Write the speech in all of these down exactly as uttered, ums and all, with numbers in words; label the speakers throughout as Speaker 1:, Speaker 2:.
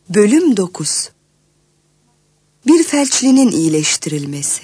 Speaker 1: Bölüm dokuz. Bir felçlinin iyileştirilmesi.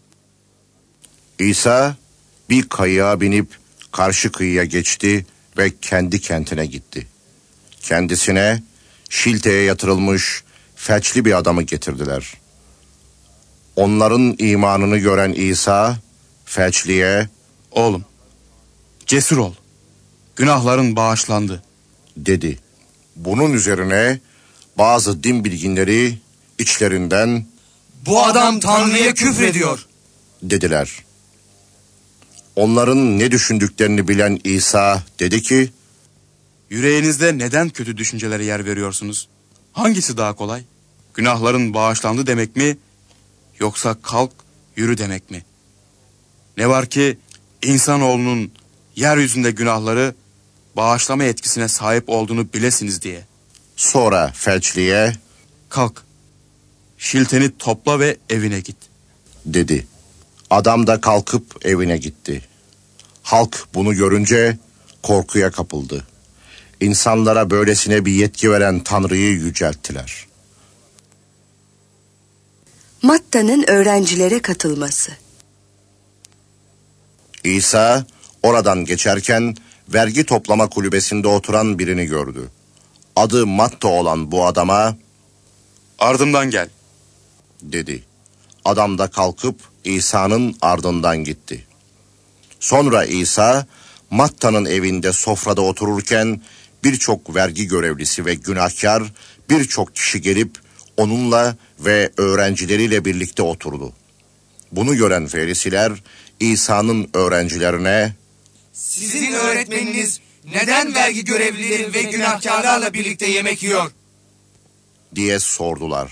Speaker 2: İsa bir kayığa binip karşı kıyıya geçti ve kendi kentine gitti. Kendisine şilteye yatırılmış felçli bir adamı getirdiler. Onların imanını gören İsa felçliye,
Speaker 3: "Oğlum, cesur ol. Günahların bağışlandı,"
Speaker 2: dedi. Bunun üzerine bazı din bilginleri içlerinden,
Speaker 4: "Bu adam Tanrı'ya küfrediyor,"
Speaker 2: dediler. Onların ne düşündüklerini bilen İsa dedi ki,
Speaker 3: "Yüreğinizde neden kötü düşüncelere yer veriyorsunuz? Hangisi daha kolay? Günahların bağışlandı demek mi? Yoksa kalk, yürü demek mi? Ne var ki insanoğlunun yeryüzünde günahları bağışlama etkisine sahip olduğunu bilesiniz diye."
Speaker 2: Sonra felçliye,
Speaker 3: "Kalk, şilteni topla ve evine git,"
Speaker 2: dedi. Adam da kalkıp evine gitti. Halk bunu görünce korkuya kapıldı. İnsanlara böylesine bir yetki veren Tanrı'yı yücelttiler.
Speaker 1: Matta'nın öğrencilere katılması.
Speaker 2: İsa oradan geçerken vergi toplama kulübesinde oturan birini gördü. Adı Matta olan bu adama,
Speaker 3: "Ardımdan gel,"
Speaker 2: dedi. Adam da kalkıp İsa'nın ardından gitti. Sonra İsa Matta'nın evinde sofrada otururken birçok vergi görevlisi ve günahkar birçok kişi gelip onunla ve öğrencileriyle birlikte oturdu. Bunu gören Ferisiler İsa'nın öğrencilerine,
Speaker 4: "Sizin öğretmeniniz neden vergi görevlileri ve günahkarlarla birlikte yemek yiyor?"
Speaker 2: diye sordular.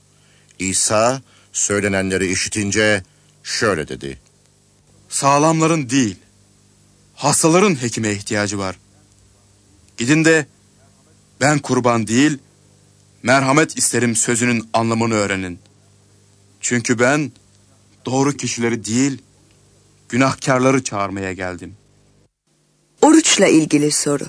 Speaker 2: İsa söylenenleri işitince şöyle dedi.
Speaker 3: "Sağlamların değil, hastaların hekime ihtiyacı var. Gidin de ben kurban değil, merhamet isterim sözünün anlamını öğrenin. Çünkü ben doğru kişileri değil, günahkarları çağırmaya geldim."
Speaker 1: Oruçla ilgili soru.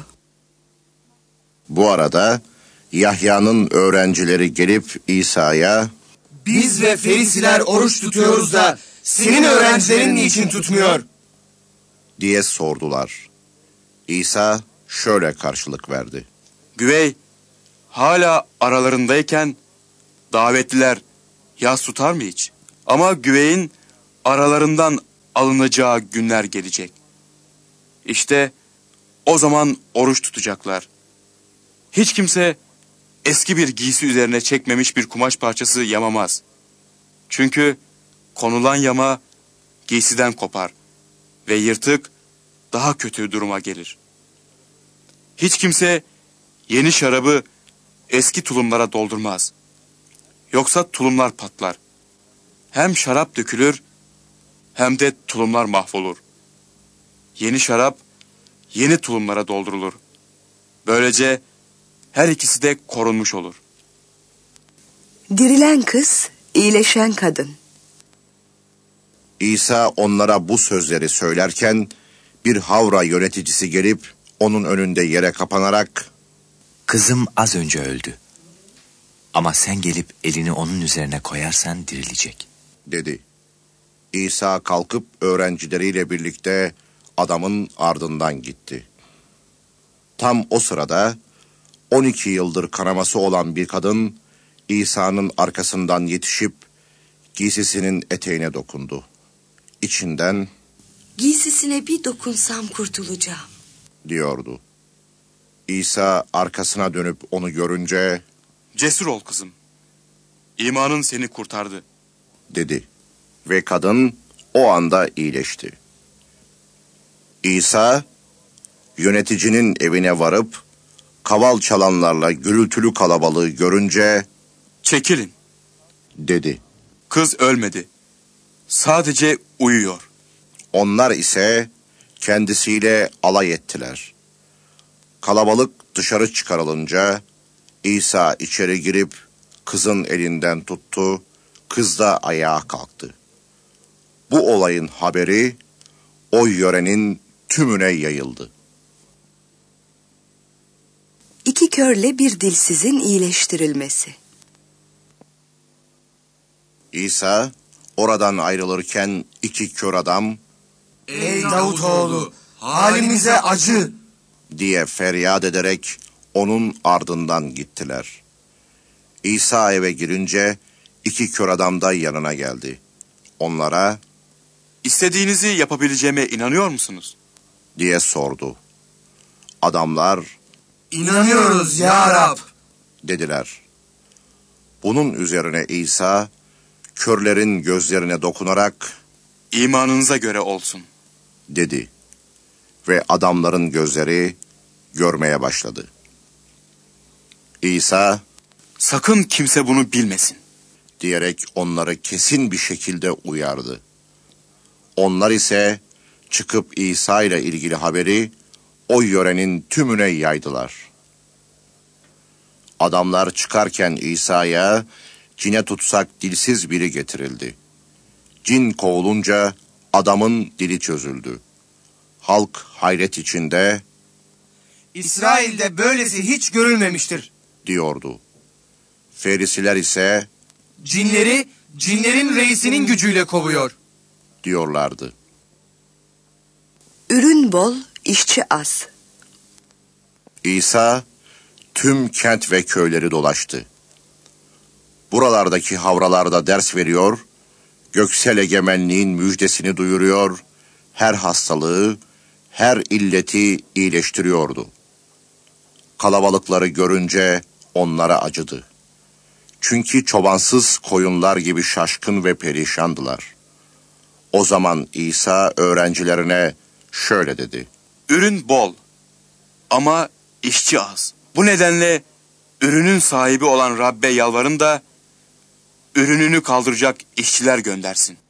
Speaker 2: Bu arada Yahya'nın öğrencileri gelip İsa'ya,
Speaker 4: "Biz ve Ferisiler oruç tutuyoruz da senin öğrencilerin niçin tutmuyor?"
Speaker 2: diye sordular. İsa şöyle karşılık verdi.
Speaker 3: Güvey hala aralarındayken davetliler yas tutar mı hiç? Ama güveyin aralarından alınacağı günler gelecek. İşte o zaman oruç tutacaklar. Hiç kimse eski bir giysi üzerine çekmemiş bir kumaş parçası yamamaz. Çünkü konulan yama giysiden kopar ve yırtık daha kötü duruma gelir. Hiç kimse yeni şarabı eski tulumlara doldurmaz. Yoksa tulumlar patlar. Hem şarap dökülür hem de tulumlar mahvolur. Yeni şarap yeni tulumlara doldurulur. Böylece her ikisi de korunmuş olur.
Speaker 1: Dirilen kız, iyileşen kadın.
Speaker 2: İsa onlara bu sözleri söylerken bir havra yöneticisi gelip onun önünde yere kapanarak,
Speaker 5: "Kızım az önce öldü. Ama sen gelip elini onun üzerine koyarsan dirilecek,"
Speaker 2: dedi. İsa kalkıp öğrencileriyle birlikte adamın ardından gitti. Tam o sırada on iki yıldır kanaması olan bir kadın İsa'nın arkasından yetişip giysisinin eteğine dokundu. İçinden,
Speaker 1: "Giysisine bir dokunsam kurtulacağım,"
Speaker 2: diyordu. İsa arkasına dönüp onu görünce,
Speaker 3: "Cesur ol kızım. İmanın seni kurtardı,"
Speaker 2: dedi. Ve kadın o anda iyileşti. İsa yöneticinin evine varıp kaval çalanlarla gürültülü kalabalığı görünce,
Speaker 3: "Çekilin.
Speaker 2: dedi.
Speaker 3: Kız ölmedi. Sadece uyuyor."
Speaker 2: Onlar ise kendisiyle alay ettiler. Kalabalık dışarı çıkarılınca İsa içeri girip kızın elinden tuttu, kız da ayağa kalktı. Bu olayın haberi o yörenin tümüne yayıldı.
Speaker 1: İki körle bir dilsizin iyileştirilmesi.
Speaker 2: İsa oradan ayrılırken iki kör adam
Speaker 4: Ey Davutoğlu, halimize acı
Speaker 2: diye feryat ederek onun ardından gittiler. İsa eve girince iki kör adam da yanına geldi. Onlara
Speaker 3: İstediğinizi yapabileceğime inanıyor musunuz?
Speaker 2: diye sordu. Adamlar
Speaker 4: İnanıyoruz ya Rab
Speaker 2: dediler. Bunun üzerine İsa körlerin gözlerine dokunarak
Speaker 3: İmanınıza göre olsun
Speaker 2: dedi ve adamların gözleri görmeye başladı. İsa
Speaker 3: sakın kimse bunu bilmesin
Speaker 2: diyerek onları kesin bir şekilde uyardı. Onlar ise çıkıp İsa ile ilgili haberi o yörenin tümüne yaydılar. Adamlar çıkarken İsa'ya cine tutsak dilsiz biri getirildi. Cin kovulunca adamın dili çözüldü. Halk hayret içinde
Speaker 4: İsrail'de böylesi hiç görülmemiştir
Speaker 2: diyordu. Ferisiler ise
Speaker 4: Cinleri cinlerin reisinin gücüyle kovuyor
Speaker 2: diyorlardı.
Speaker 1: Ürün bol, işçi az.
Speaker 2: İsa tüm kent ve köyleri dolaştı. Buralardaki havralarda ders veriyor, göksel egemenliğin müjdesini duyuruyor, her hastalığı, her illeti iyileştiriyordu. Kalabalıkları görünce onlara acıdı. Çünkü çobansız koyunlar gibi şaşkın ve perişandılar. O zaman İsa öğrencilerine şöyle dedi.
Speaker 3: Ürün bol ama işçi az. Bu nedenle ürünün sahibi olan Rabbe yalvarın da ürününü kaldıracak işçiler göndersin.